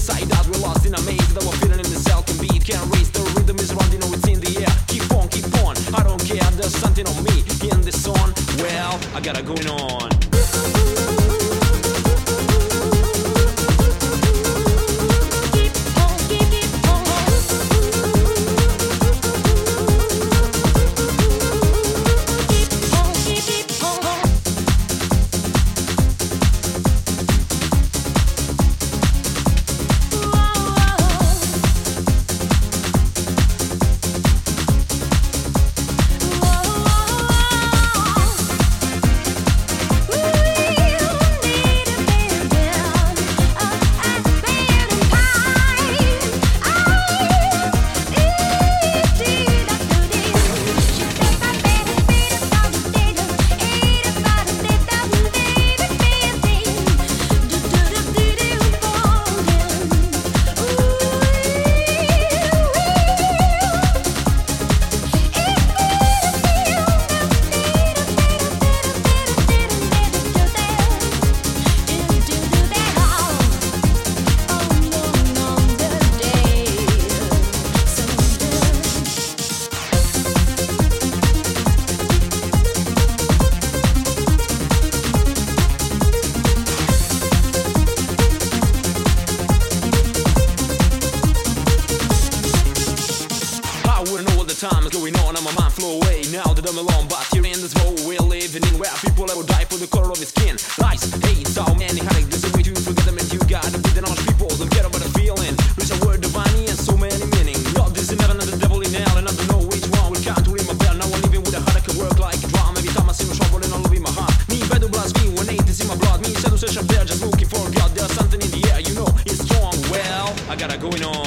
inside out, we're lost in a maze that we're feeling in the cell can beat. Can't erase the rhythm is running, know it's in the air. Keep on, I don't care, there's something on me in this song. Well, I got it going on. Time is going on and my mind flow away. Now that I'm alone, but here in this world we're living in, where people ever die for the color of his skin. Lies, hate, so many heartache. There's a way to forget them, and you gotta be the honest people. Don't care about the feeling. There's a word divine and so many meaning. Love is in heaven and the devil in hell, and I don't know which one will count to ring my bell. Now I'm living with a heart that can work like a drum. Every time I see my trouble and I love in my heart. Me better blast me when hate is in my blood. Me shadow search up there, just looking for God. There's something in the air, you know it's strong. Well, I got it going on.